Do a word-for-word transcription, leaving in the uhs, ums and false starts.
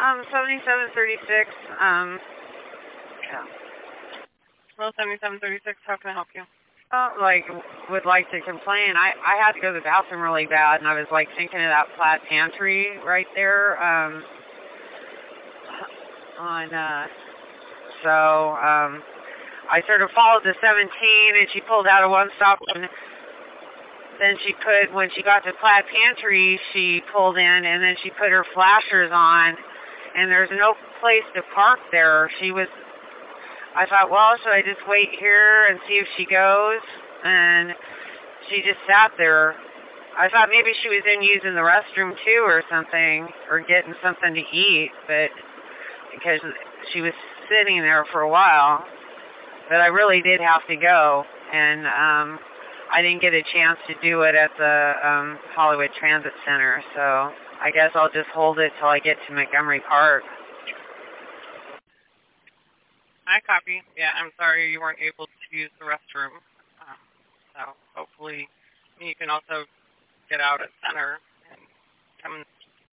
um, seventy-seven thirty-six, um, yeah. Well, seventy-seven thirty-six, how can I help you? Uh, like, would like to complain. I, I had to go to the bathroom really bad, and I was, like, thinking of that flat pantry right there, um, on, uh, so, um, I sort of followed the seventeen, and she pulled out a one-stop, and then she put, when she got to Plaid Pantry, she pulled in, and then she put her flashers on, and there's no place to park there. She was, I thought, well, should I just wait here and see if she goes? And she just sat there. I thought maybe she was in using the restroom too or something, or getting something to eat, but because she was sitting there for a while. But I really did have to go, and um, I didn't get a chance to do it at the um, Hollywood Transit Center, so I guess I'll just hold it till I get to Montgomery Park. I copy. Yeah, I'm sorry you weren't able to use the restroom. Um, so hopefully you can also get out at center and come